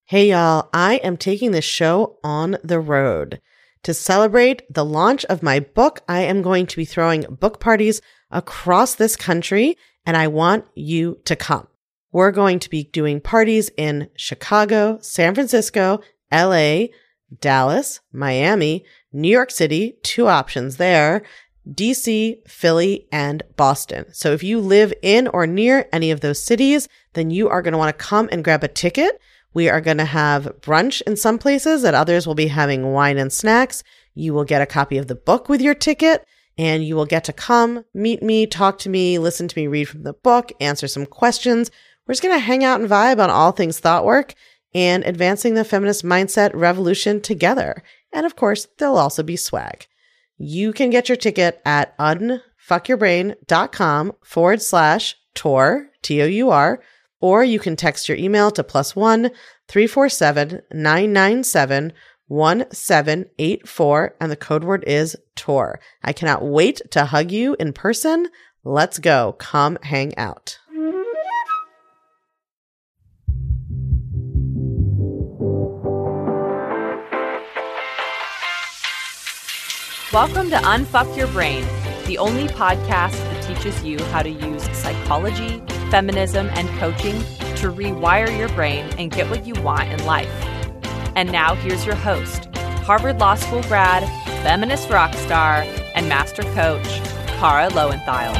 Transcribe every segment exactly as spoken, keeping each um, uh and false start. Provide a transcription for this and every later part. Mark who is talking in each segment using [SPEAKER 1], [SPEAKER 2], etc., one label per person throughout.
[SPEAKER 1] Hey y'all, I am taking this show on the road. To celebrate the launch of my book, I am going to be throwing book parties across this country, and I want you to come. We're going to be doing parties in Chicago, San Francisco, L A, Dallas, Miami, New York City, two options there, D C, Philly, and Boston. So if you live in or near any of those cities, then you are going to want to come and grab a ticket. We are going to have brunch in some places, at others we'll be having wine and snacks. You will get a copy of the book with your ticket, and you will get to come, meet me, talk to me, listen to me read from the book, answer some questions. We're just going to hang out and vibe on all things thought work and advancing the feminist mindset revolution together. And of course, there'll also be swag. You can get your ticket at unfuckyourbrain.com forward slash tour, T O U R, or you can text your email to plus one three four seven nine nine seven one seven eight four, and the code word is tour. I cannot wait to hug you in person. Let's go. Come hang out.
[SPEAKER 2] Welcome to Unfuck Your Brain, the only podcast that teaches you how to use psychology, feminism, and coaching to rewire your brain and get what you want in life. And now here's your host, Harvard Law School grad, feminist rock star, and master coach, Kara Loewentheil.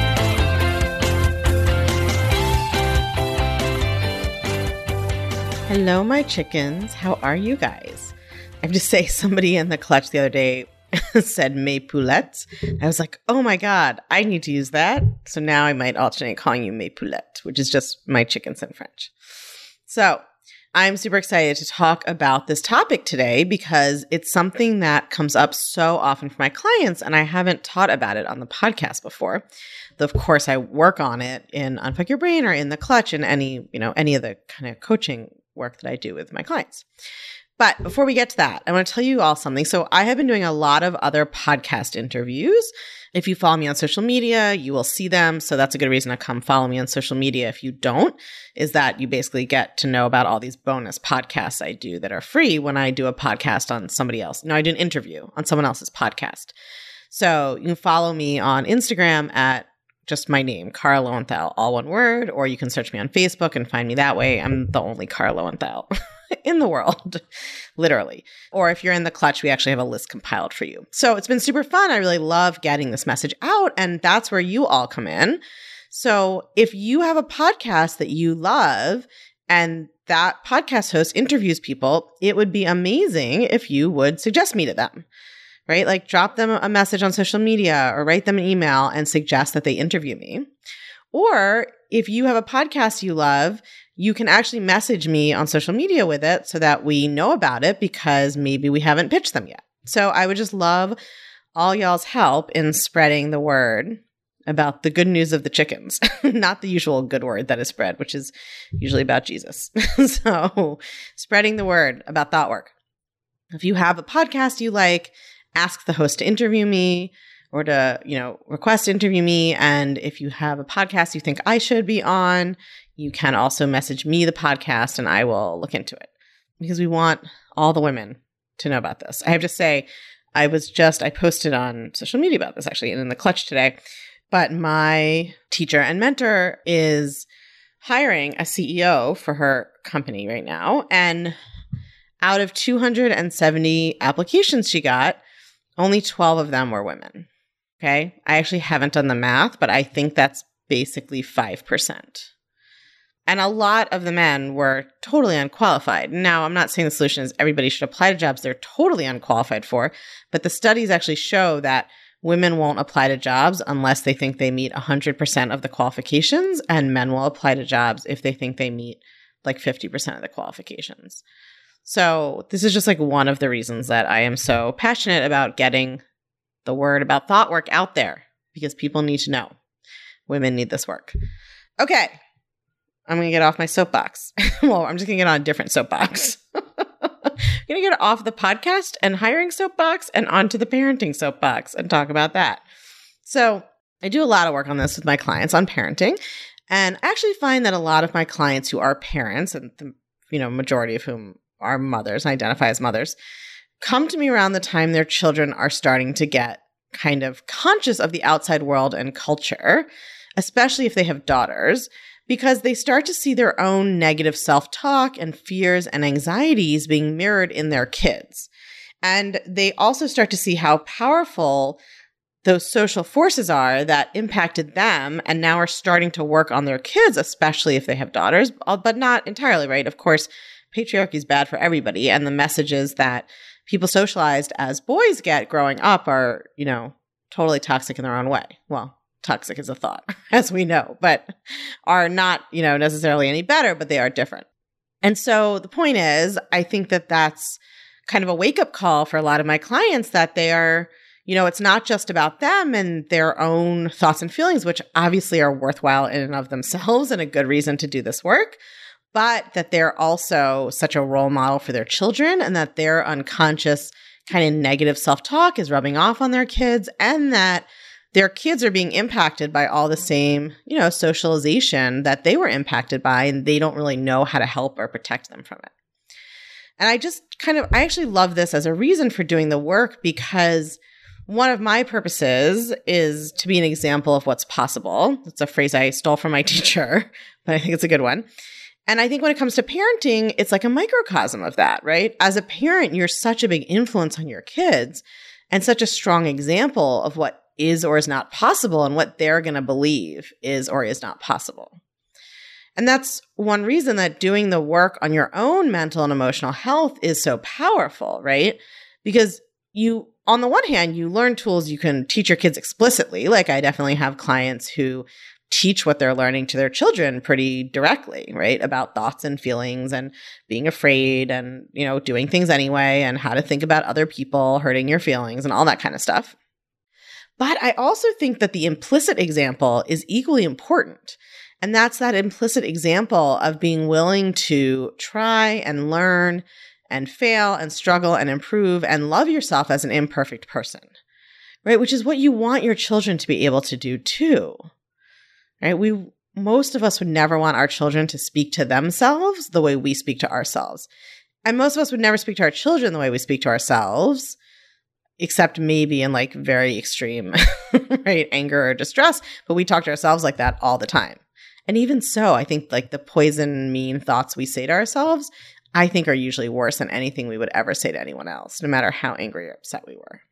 [SPEAKER 1] Hello, my chickens. How are you guys? I have to say, somebody in the clutch the other day said mes poulettes. I was like, oh my God, I need to use that. So now I might alternate calling you mes poulettes, which is just my chickens in French. So I'm super excited to talk about this topic today because it's something that comes up so often for my clients, and I haven't taught about it on the podcast before. Though, of course, I work on it in Unfuck Your Brain or in the clutch and any, you know, any of the kind of coaching work that I do with my clients. But before we get to that, I want to tell you all something. So I have been doing a lot of other podcast interviews. If you follow me on social media, you will see them. So that's a good reason to come follow me on social media. If you don't, is that you basically get to know about all these bonus podcasts I do that are free when I do a podcast on somebody else. No, I do an interview on someone else's podcast. So you can follow me on Instagram at just my name, Kara Loewentheil, all one word, or you can search me on Facebook and find me that way. I'm the only Kara Loewentheil in the world, literally. Or if you're in the clutch, we actually have a list compiled for you. So it's been super fun. I really love getting this message out, and that's where you all come in. So if you have a podcast that you love and that podcast host interviews people, it would be amazing if you would suggest me to them. Right? Like drop them a message on social media or write them an email and suggest that they interview me. Or if you have a podcast you love, you can actually message me on social media with it so that we know about it because maybe we haven't pitched them yet. So I would just love all y'all's help in spreading the word about the good news of the chickens, not the usual good word that is spread, which is usually about Jesus. So spreading the word about thought work. If you have a podcast you like, ask the host to interview me or to, you know, request to interview me. And if you have a podcast you think I should be on, you can also message me the podcast and I will look into it because we want all the women to know about this. I have to say, I was just, I posted on social media about this actually and in the clutch today, but my teacher and mentor is hiring a C E O for her company right now. And out of two hundred seventy applications she got, only twelve of them were women. Okay. I actually haven't done the math, but I think that's basically five percent. And a lot of the men were totally unqualified. Now, I'm not saying the solution is everybody should apply to jobs they're totally unqualified for, but the studies actually show that women won't apply to jobs unless they think they meet one hundred percent of the qualifications, and men will apply to jobs if they think they meet like fifty percent of the qualifications. So this is just like one of the reasons that I am so passionate about getting the word about thought work out there because people need to know. Women need this work. Okay. I'm going to get off my soapbox. Well, I'm just going to get on a different soapbox. I'm going to get off the podcast and hiring soapbox and onto the parenting soapbox and talk about that. So I do a lot of work on this with my clients on parenting. And I actually find that a lot of my clients who are parents, and the you know majority of whom are mothers, identify as mothers, come to me around the time their children are starting to get kind of conscious of the outside world and culture, especially if they have daughters, because they start to see their own negative self-talk and fears and anxieties being mirrored in their kids. And they also start to see how powerful those social forces are that impacted them and now are starting to work on their kids, especially if they have daughters, but not entirely, right? Of course, patriarchy is bad for everybody. And the messages that people socialized as boys get growing up are, you know, totally toxic in their own way. Well, toxic is a thought, as we know, but are not, you know, necessarily any better, but they are different. And so the point is, I think that that's kind of a wake-up call for a lot of my clients that they are, you know, it's not just about them and their own thoughts and feelings, which obviously are worthwhile in and of themselves and a good reason to do this work, but that they're also such a role model for their children and that their unconscious kind of negative self-talk is rubbing off on their kids and that their kids are being impacted by all the same, you know, socialization that they were impacted by, and they don't really know how to help or protect them from it. And I just kind of, I actually love this as a reason for doing the work because one of my purposes is to be an example of what's possible. It's a phrase I stole from my teacher, but I think it's a good one. And I think when it comes to parenting, it's like a microcosm of that, right? As a parent, you're such a big influence on your kids and such a strong example of what is or is not possible and what they're going to believe is or is not possible. And that's one reason that doing the work on your own mental and emotional health is so powerful, right? Because you, on the one hand, you learn tools you can teach your kids explicitly. Like I definitely have clients who teach what they're learning to their children pretty directly, right? About thoughts and feelings and being afraid and, you know, doing things anyway and how to think about other people hurting your feelings and all that kind of stuff. But I also think that the implicit example is equally important. And that's that implicit example of being willing to try and learn and fail and struggle and improve and love yourself as an imperfect person, right? Which is what you want your children to be able to do too, right? We, most of us would never want our children to speak to themselves the way we speak to ourselves. And most of us would never speak to our children the way we speak to ourselves, except maybe in like very extreme, right, anger or distress. But we talk to ourselves like that all the time. And even so, I think like the poison, mean thoughts we say to ourselves, I think are usually worse than anything we would ever say to anyone else, no matter how angry or upset we were.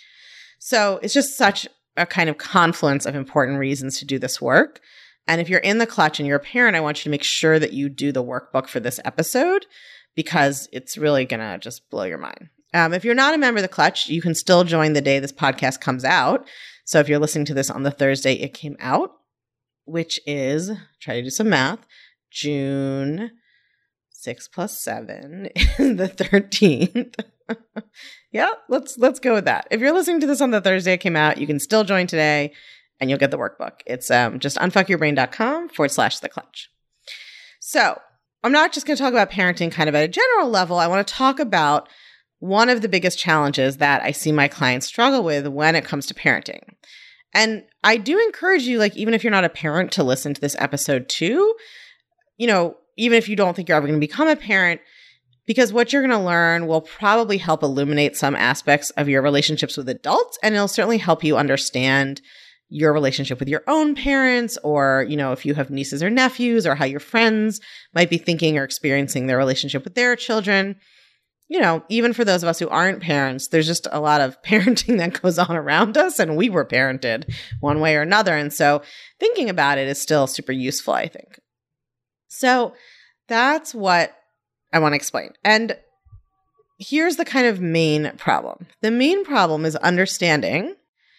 [SPEAKER 1] So it's just such a kind of confluence of important reasons to do this work. And if you're in the clutch and you're a parent, I want you to make sure that you do the workbook for this episode because it's really going to just blow your mind. Um, if you're not a member of the clutch, you can still join the day this podcast comes out. So if you're listening to this on the Thursday it came out, which is, try to do some math, June sixth plus seven is the thirteenth. Yeah, let's let's go with that. If you're listening to this on the Thursday it came out, you can still join today and you'll get the workbook. It's um, just unfuckyourbrain.com forward slash the clutch. So I'm not just going to talk about parenting kind of at a general level. I want to talk about one of the biggest challenges that I see my clients struggle with when it comes to parenting. And I do encourage you, like, even if you're not a parent, to listen to this episode too, you know, even if you don't think you're ever going to become a parent, because what you're going to learn will probably help illuminate some aspects of your relationships with adults, and it'll certainly help you understand your relationship with your own parents, or, you know, if you have nieces or nephews, or how your friends might be thinking or experiencing their relationship with their children. You know, even for those of us who aren't parents, there's just a lot of parenting that goes on around us, and we were parented one way or another. And so thinking about it is still super useful, I think. So that's what I want to explain. And here's the kind of main problem. The main problem is understanding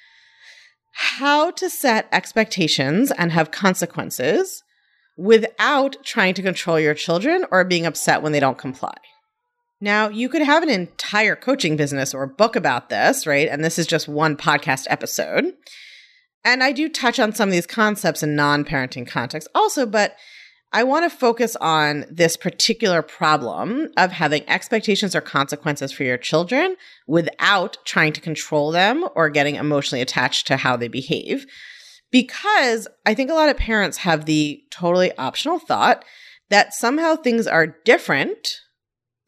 [SPEAKER 1] how to set expectations and have consequences without trying to control your children or being upset when they don't comply. Now, you could have an entire coaching business or book about this, right? And this is just one podcast episode. And I do touch on some of these concepts in non-parenting context also, but I want to focus on this particular problem of having expectations or consequences for your children without trying to control them or getting emotionally attached to how they behave. Because I think a lot of parents have the totally optional thought that somehow things are different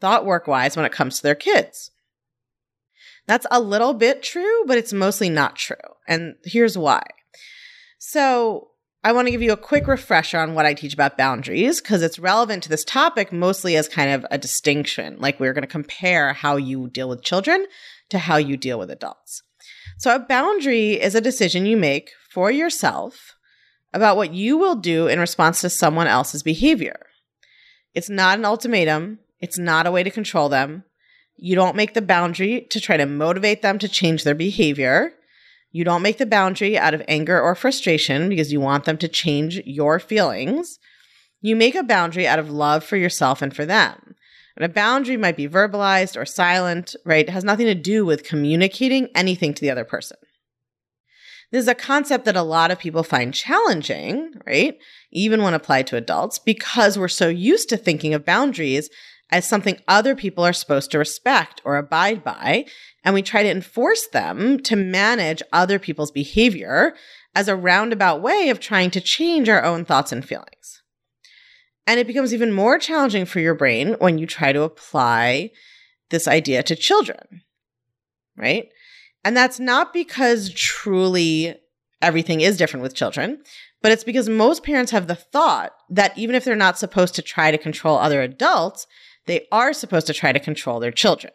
[SPEAKER 1] thought work wise when it comes to their kids. That's a little bit true, but it's mostly not true. And here's why. So I want to give you a quick refresher on what I teach about boundaries because it's relevant to this topic mostly as kind of a distinction. Like we're going to compare how you deal with children to how you deal with adults. So a boundary is a decision you make for yourself about what you will do in response to someone else's behavior. It's not an ultimatum. It's not a way to control them. You don't make the boundary to try to motivate them to change their behavior. You don't make the boundary out of anger or frustration because you want them to change your feelings. You make a boundary out of love for yourself and for them. And a boundary might be verbalized or silent, right? It has nothing to do with communicating anything to the other person. This is a concept that a lot of people find challenging, right? Even when applied to adults, because we're so used to thinking of boundaries as something other people are supposed to respect or abide by, and we try to enforce them to manage other people's behavior as a roundabout way of trying to change our own thoughts and feelings. And it becomes even more challenging for your brain when you try to apply this idea to children, right? And that's not because truly everything is different with children, but it's because most parents have the thought that even if they're not supposed to try to control other adults, they are supposed to try to control their children.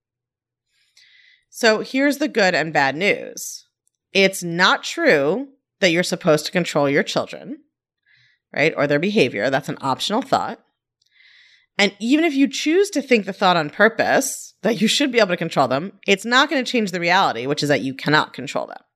[SPEAKER 1] So here's the good and bad news. It's not true that you're supposed to control your children, right? Or their behavior. That's an optional thought. And even if you choose to think the thought on purpose that you should be able to control them, it's not going to change the reality, which is that you cannot control them.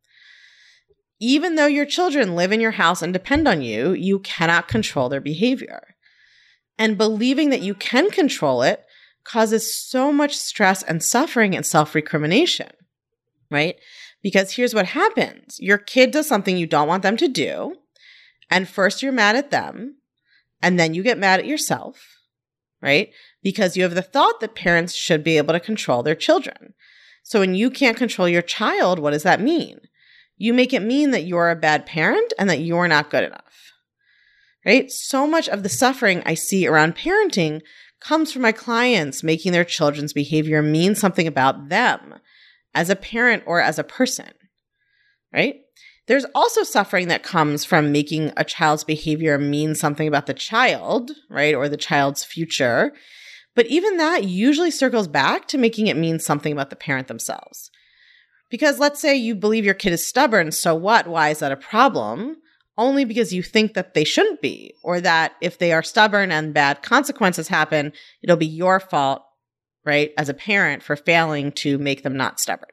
[SPEAKER 1] Even though your children live in your house and depend on you, you cannot control their behavior. And believing that you can control it causes so much stress and suffering and self-recrimination, right? Because here's what happens. Your kid does something you don't want them to do, and first you're mad at them, and then you get mad at yourself, right? Because you have the thought that parents should be able to control their children. So when you can't control your child, what does that mean? You make it mean that you're a bad parent and that you're not good enough. Right? So much of the suffering I see around parenting comes from my clients making their children's behavior mean something about them as a parent or as a person, right? There's also suffering that comes from making a child's behavior mean something about the child, right? Or the child's future. But even that usually circles back to making it mean something about the parent themselves. Because let's say you believe your kid is stubborn, so what? Why is that a problem? Only because you think that they shouldn't be, or that if they are stubborn and bad consequences happen, it'll be your fault, right, as a parent for failing to make them not stubborn.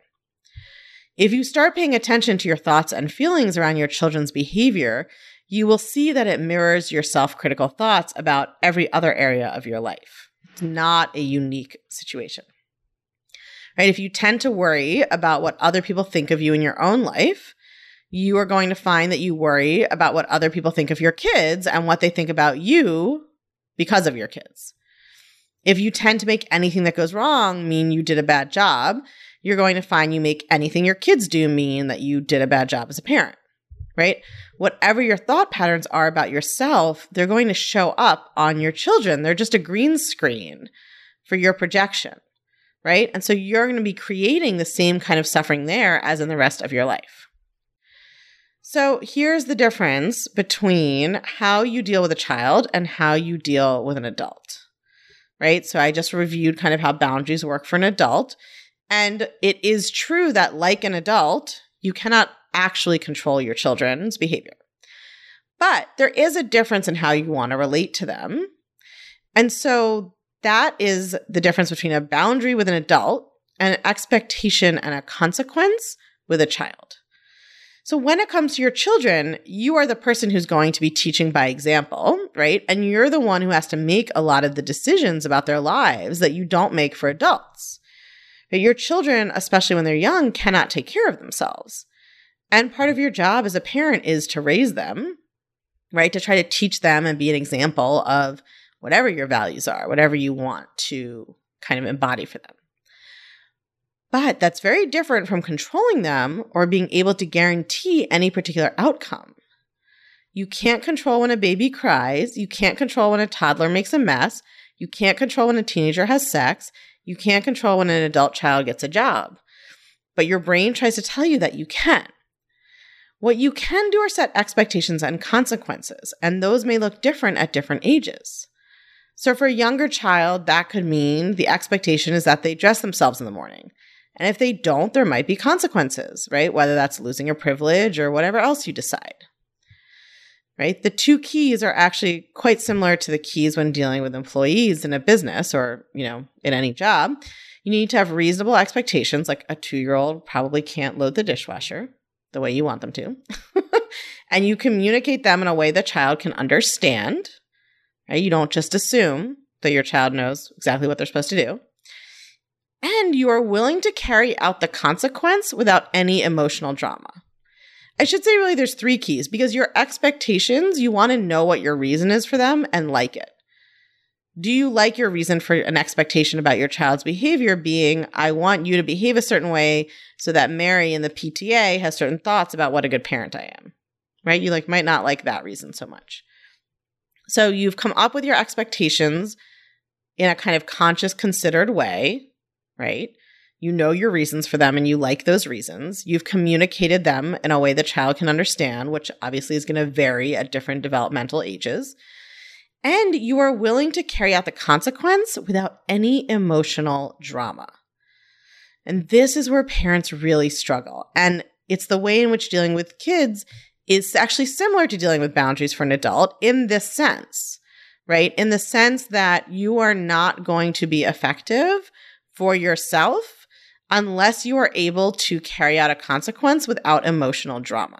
[SPEAKER 1] If you start paying attention to your thoughts and feelings around your children's behavior, you will see that it mirrors your self-critical thoughts about every other area of your life. It's not a unique situation, right? If you tend to worry about what other people think of you in your own life, you are going to find that you worry about what other people think of your kids and what they think about you because of your kids. If you tend to make anything that goes wrong mean you did a bad job, you're going to find you make anything your kids do mean that you did a bad job as a parent, right? Whatever your thought patterns are about yourself, they're going to show up on your children. They're just a green screen for your projection, right? And so you're going to be creating the same kind of suffering there as in the rest of your life. So here's the difference between how you deal with a child and how you deal with an adult, right? So I just reviewed kind of how boundaries work for an adult. And it is true that like an adult, you cannot actually control your children's behavior. But there is a difference in how you want to relate to them. And so that is the difference between a boundary with an adult and an expectation and a consequence with a child. So when it comes to your children, you are the person who's going to be teaching by example, right? And you're the one who has to make a lot of the decisions about their lives that you don't make for adults. But your children, especially when they're young, cannot take care of themselves. And part of your job as a parent is to raise them, right? To try to teach them and be an example of whatever your values are, whatever you want to kind of embody for them. But that's very different from controlling them or being able to guarantee any particular outcome. You can't control when a baby cries. You can't control when a toddler makes a mess. You can't control when a teenager has sex. You can't control when an adult child gets a job. But your brain tries to tell you that you can. What you can do are set expectations and consequences, and those may look different at different ages. So for a younger child, that could mean the expectation is that they dress themselves in the morning. And if they don't, there might be consequences, right? Whether that's losing a privilege or whatever else you decide, right? The two keys are actually quite similar to the keys when dealing with employees in a business or, you know, in any job. You need to have reasonable expectations, like a two-year-old probably can't load the dishwasher the way you want them to. And you communicate them in a way the child can understand. Right? You don't just assume that your child knows exactly what they're supposed to do. And you are willing to carry out the consequence without any emotional drama. I should say really there's three keys because your expectations, you want to know what your reason is for them and like it. Do you like your reason for an expectation about your child's behavior being, I want you to behave a certain way so that Mary in the P T A has certain thoughts about what a good parent I am, right? You like might not like that reason so much. So you've come up with your expectations in a kind of conscious, considered way, right? You know your reasons for them and you like those reasons. You've communicated them in a way the child can understand, which obviously is going to vary at different developmental ages. And you are willing to carry out the consequence without any emotional drama. And this is where parents really struggle. And it's the way in which dealing with kids is actually similar to dealing with boundaries for an adult in this sense, right? In the sense that you are not going to be effective for yourself unless you are able to carry out a consequence without emotional drama,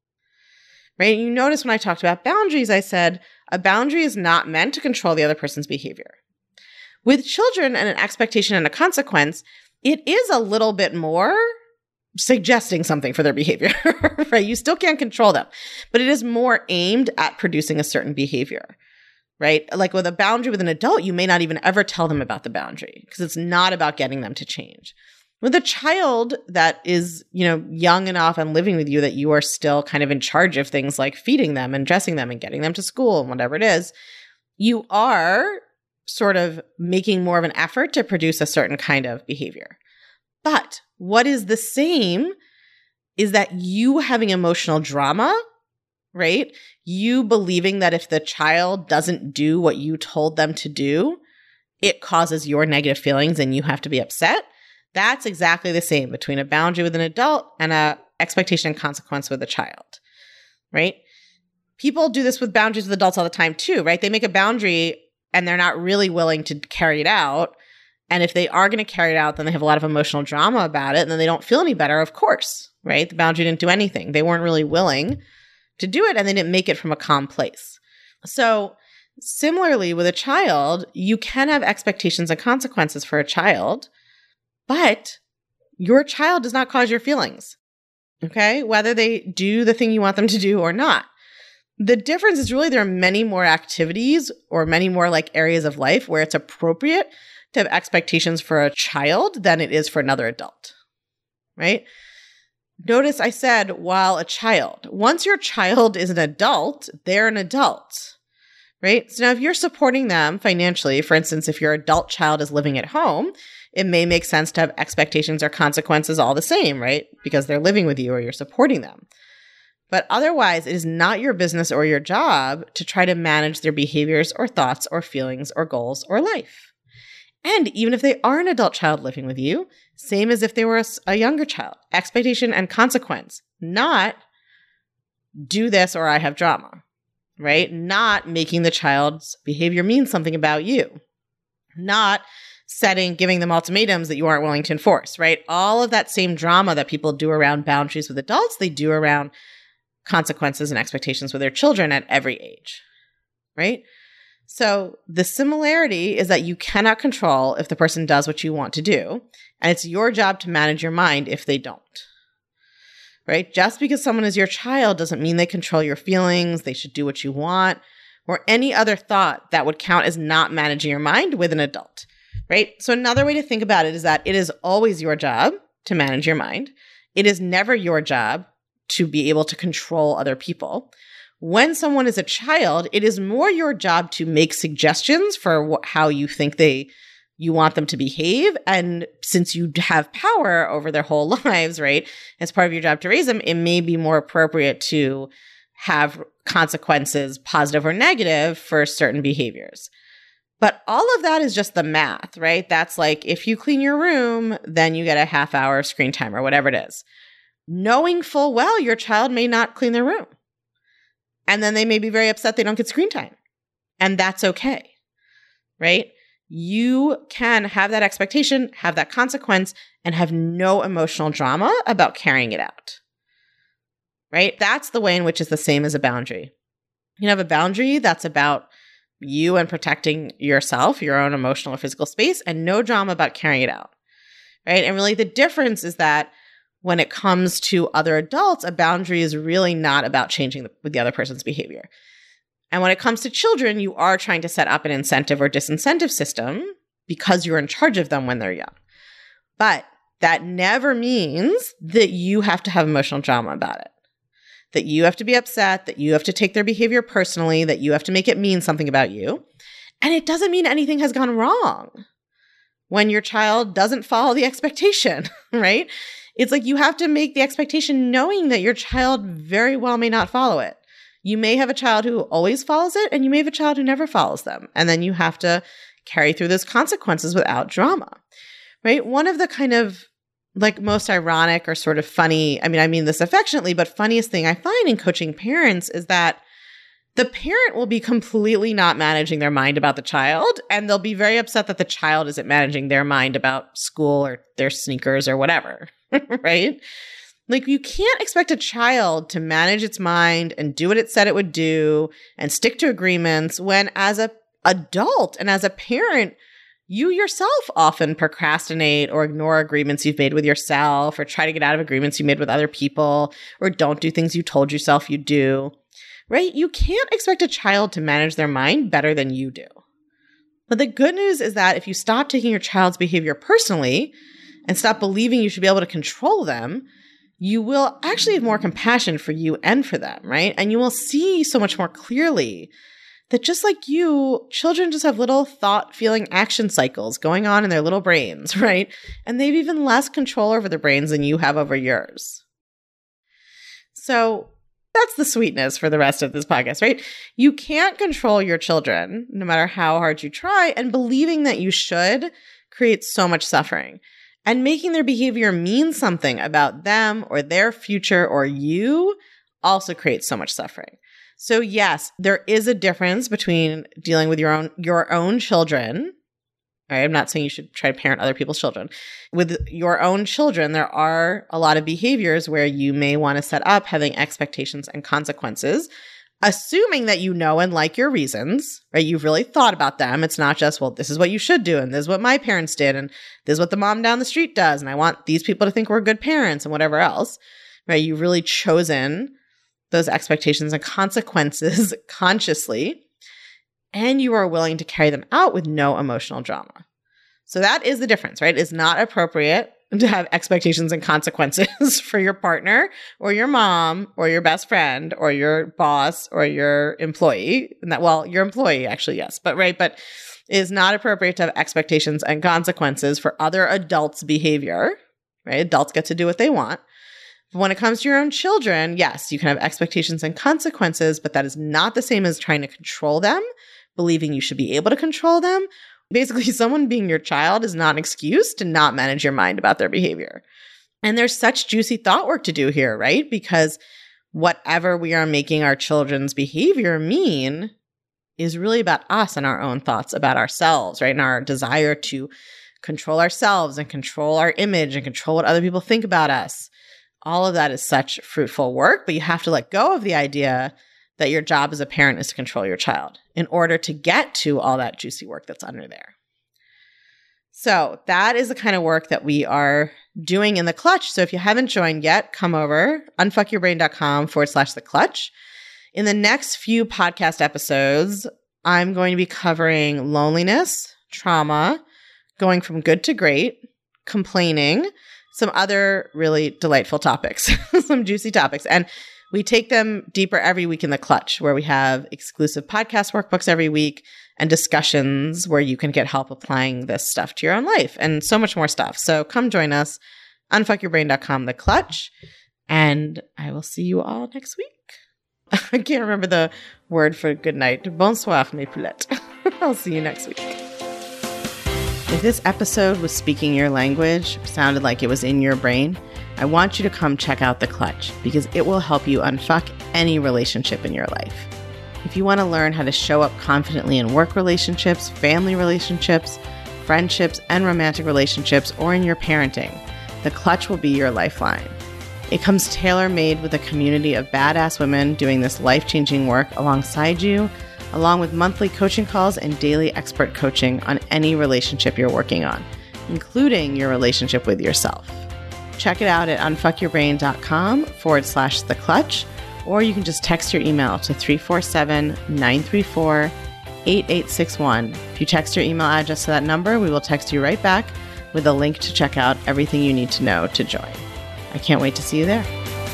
[SPEAKER 1] right? You notice when I talked about boundaries, I said a boundary is not meant to control the other person's behavior. With children and an expectation and a consequence, it is a little bit more suggesting something for their behavior, right? You still can't control them, but it is more aimed at producing a certain behavior, right? Like with a boundary with an adult, you may not even ever tell them about the boundary because it's not about getting them to change. With a child that is, you know, young enough and living with you that you are still kind of in charge of things like feeding them and dressing them and getting them to school and whatever it is, you are sort of making more of an effort to produce a certain kind of behavior. But what is the same is that you having emotional drama, right? You believing that if the child doesn't do what you told them to do, it causes your negative feelings and you have to be upset. That's exactly the same between a boundary with an adult and a expectation and consequence with a child, right? People do this with boundaries with adults all the time too, right? They make a boundary and they're not really willing to carry it out. And if they are going to carry it out, then they have a lot of emotional drama about it and then they don't feel any better, of course, right? The boundary didn't do anything. They weren't really willing to do it and they didn't make it from a calm place. So similarly with a child, you can have expectations and consequences for a child, but your child does not cause your feelings, okay? Whether they do the thing you want them to do or not. The difference is really there are many more activities or many more like areas of life where it's appropriate to have expectations for a child than it is for another adult, right? Notice I said while a child. Once your child is an adult, they're an adult, right? So now if you're supporting them financially, for instance, if your adult child is living at home, it may make sense to have expectations or consequences all the same, right? Because they're living with you or you're supporting them. But otherwise, it is not your business or your job to try to manage their behaviors or thoughts or feelings or goals or life. And even if they are an adult child living with you, same as if they were a, a younger child, expectation and consequence, not do this or I have drama, right? Not making the child's behavior mean something about you, not setting, giving them ultimatums that you aren't willing to enforce, right? All of that same drama that people do around boundaries with adults, they do around consequences and expectations with their children at every age, right? So the similarity is that you cannot control if the person does what you want to do, and it's your job to manage your mind if they don't, right? Just because someone is your child doesn't mean they control your feelings, they should do what you want, or any other thought that would count as not managing your mind with an adult, right? So another way to think about it is that it is always your job to manage your mind. It is never your job to be able to control other people. When someone is a child, it is more your job to make suggestions for wh- how you think they you want them to behave. And since you have power over their whole lives, right, as part of your job to raise them, it may be more appropriate to have consequences, positive or negative, for certain behaviors. But all of that is just the math, right? That's like, if you clean your room, then you get a half hour of screen time or whatever it is. Knowing full well your child may not clean their room. And then they may be very upset they don't get screen time. And that's okay, right? You can have that expectation, have that consequence, and have no emotional drama about carrying it out, right? That's the way in which is the same as a boundary. You can have a boundary that's about you and protecting yourself, your own emotional or physical space, and no drama about carrying it out, right? And really the difference is that when it comes to other adults, a boundary is really not about changing the, with the other person's behavior. And when it comes to children, you are trying to set up an incentive or disincentive system because you're in charge of them when they're young. But that never means that you have to have emotional drama about it, that you have to be upset, that you have to take their behavior personally, that you have to make it mean something about you. And it doesn't mean anything has gone wrong when your child doesn't follow the expectation, right? It's like you have to make the expectation knowing that your child very well may not follow it. You may have a child who always follows it, and you may have a child who never follows them. And then you have to carry through those consequences without drama, right? One of the kind of like most ironic or sort of funny, I mean, I mean this affectionately, but funniest thing I find in coaching parents is that the parent will be completely not managing their mind about the child, and they'll be very upset that the child isn't managing their mind about school or their sneakers or whatever, right? Like, you can't expect a child to manage its mind and do what it said it would do and stick to agreements when, as an adult and as a parent, you yourself often procrastinate or ignore agreements you've made with yourself, or try to get out of agreements you made with other people, or don't do things you told yourself you'd do, right? You can't expect a child to manage their mind better than you do. But the good news is that if you stop taking your child's behavior personally and stop believing you should be able to control them, you will actually have more compassion for you and for them, right? And you will see so much more clearly that just like you, children just have little thought, feeling, action cycles going on in their little brains, right? And they've even less control over their brains than you have over yours. So that's the sweetness for the rest of this podcast, right? You can't control your children, no matter how hard you try, and believing that you should creates so much suffering. And making their behavior mean something about them or their future or you also creates so much suffering. So yes, there is a difference between dealing with your own your own children. Right? I'm not saying you should try to parent other people's children. With your own children, there are a lot of behaviors where you may want to set up having expectations and consequences, assuming that you know and like your reasons, right? You've really thought about them. It's not just, well, this is what you should do, and this is what my parents did, and this is what the mom down the street does, and I want these people to think we're good parents and whatever else, right? You've really chosen those expectations and consequences consciously, and you are willing to carry them out with no emotional drama. So that is the difference, right? It's not appropriate to have expectations and consequences for your partner or your mom or your best friend or your boss or your employee. And that, well, your employee actually, yes, but right, but it is not appropriate to have expectations and consequences for other adults' behavior, right? Adults get to do what they want. But when it comes to your own children, yes, you can have expectations and consequences, but that is not the same as trying to control them, believing you should be able to control them. Basically, someone being your child is not an excuse to not manage your mind about their behavior. And there's such juicy thought work to do here, right? Because whatever we are making our children's behavior mean is really about us and our own thoughts about ourselves, right? And our desire to control ourselves and control our image and control what other people think about us. All of that is such fruitful work, but you have to let go of the idea that your job as a parent is to control your child in order to get to all that juicy work that's under there. So that is the kind of work that we are doing in the Clutch. So if you haven't joined yet, come over, unfuckyourbrain.com forward slash the Clutch. In the next few podcast episodes, I'm going to be covering loneliness, trauma, going from good to great, complaining, some other really delightful topics, some juicy topics. And We take them deeper every week in the Clutch, where we have exclusive podcast workbooks every week and discussions where you can get help applying this stuff to your own life and so much more stuff. So come join us, unfuck your brain dot com, the Clutch, and I will see you all next week. I can't remember the word for good night. Bonsoir, mes poulettes. I'll see you next week. If this episode was speaking your language, sounded like it was in your brain, I want you to come check out The Clutch because it will help you unfuck any relationship in your life. If you want to learn how to show up confidently in work relationships, family relationships, friendships, and romantic relationships, or in your parenting, The Clutch will be your lifeline. It comes tailor-made with a community of badass women doing this life-changing work alongside you, along with monthly coaching calls and daily expert coaching on any relationship you're working on, including your relationship with yourself. Check it out at unfuckyourbrain.com forward slash the clutch, or you can just text your email to three four seven, nine three four, eight eight six one. If you text your email address to that number, we will text you right back with a link to check out everything you need to know to join. I can't wait to see you there.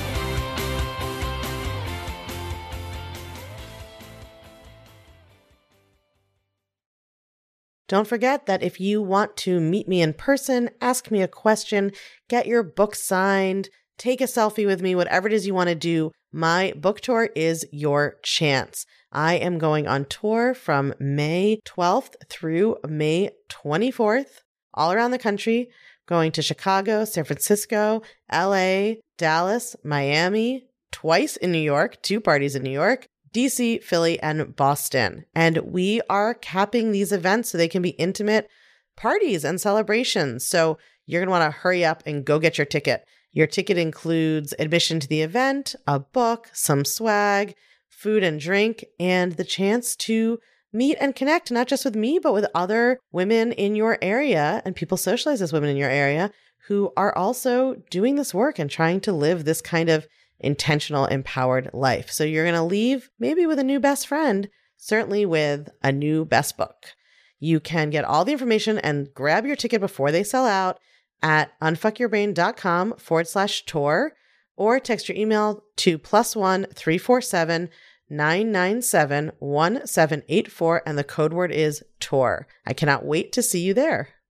[SPEAKER 1] Don't forget that if you want to meet me in person, ask me a question, get your book signed, take a selfie with me, whatever it is you want to do, my book tour is your chance. I am going on tour from May twelfth through May twenty-fourth, all around the country, going to Chicago, San Francisco, L A, Dallas, Miami, twice in New York, two parties in New York, D C, Philly, and Boston. And we are capping these events so they can be intimate parties and celebrations. So you're going to want to hurry up and go get your ticket. Your ticket includes admission to the event, a book, some swag, food and drink, and the chance to meet and connect, not just with me, but with other women in your area and people socialized as women in your area who are also doing this work and trying to live this kind of intentional, empowered life. So you're going to leave maybe with a new best friend, certainly with a new best book. You can get all the information and grab your ticket before they sell out at unfuckyourbrain.com forward slash tour, or text your email to plus one three four seven nine nine seven one seven eight four, and the code word is tour. I cannot wait to see you there.